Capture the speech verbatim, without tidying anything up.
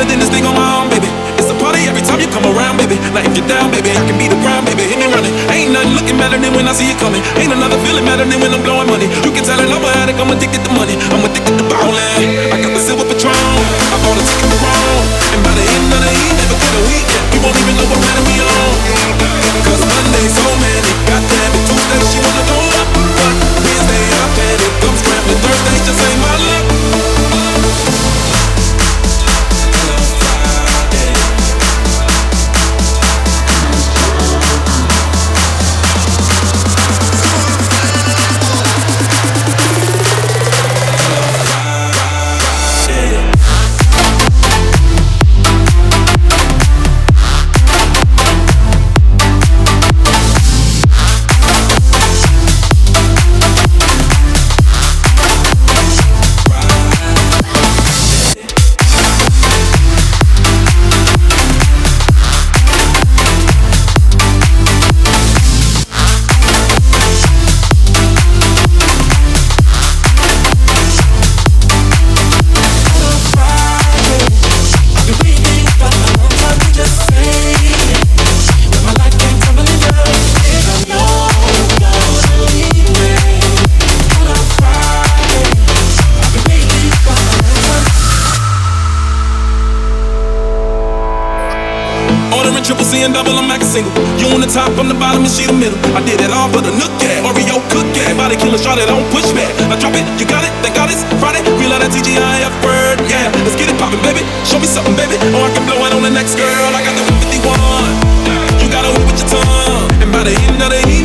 than this thing on my own, baby. It's a party every time you come around, baby. Like if you're down, baby, I can be the ground, baby. Hit me running. Ain't nothing looking better than when I see you coming. Ain't another feeling better than when I'm blowing money. You can tell an over addict, I'm addicted to money. I'm addicted to ballin'. I got the silver Patron. I bought a ticket to Rome. And by the end of the evening, never get a weekend. You won't even know what planet we on. Cause Monday's so many. Goddamn it, Tuesday she wanna go up. But Wednesday I panic. Come scrambling. Thursday just ain't my luck. Triple C and double, I'm acting single. You on the top, I'm the bottom, and she the middle. I did it all for the nook, yeah. Oreo cook, yeah. Body killer, shot it, I don't push back. I drop it, you got it, thank God it's Friday. We love that T G I F word, yeah. Let's get it poppin', baby. Show me something, baby. Or I can blow it on the next girl. I got the one fifty-one. You gotta whip with your tongue. And by the end of the